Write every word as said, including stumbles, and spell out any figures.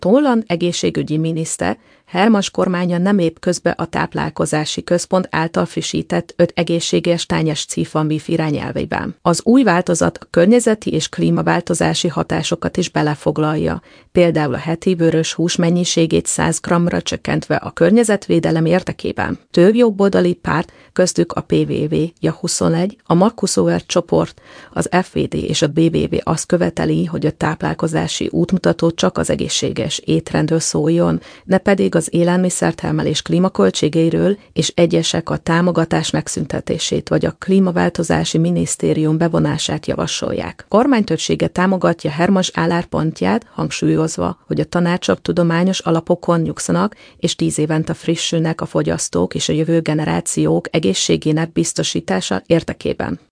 Holland egészségügyi miniszter Hermas kormánya nem épp közbe a táplálkozási központ által frissített öt egészséges tányes cífambiff irányelvében. Az új változat a környezeti és klímaváltozási hatásokat is belefoglalja, például a heti vörös hús mennyiségét száz grammra csökkentve a környezetvédelem érdekében. Több jobboldali párt, köztük a pé vé vé, a huszonegy, a Makuszóer csoport, az ef vé dé és a bé bé vé azt követeli, hogy a táplálkozási útmutató csak az egészséges étrendről szóljon, ne pedig az élelmiszertermelés klímaköltségeiről, és egyesek a támogatás megszüntetését vagy a klímaváltozási minisztérium bevonását javasolják. A kormány többsége támogatja Hermas álláspontját, hangsúlyozva, hogy a tanácsok tudományos alapokon nyugszanak, és tíz évente frissülnek a fogyasztók és a jövő generációk egészségének biztosítása érdekében.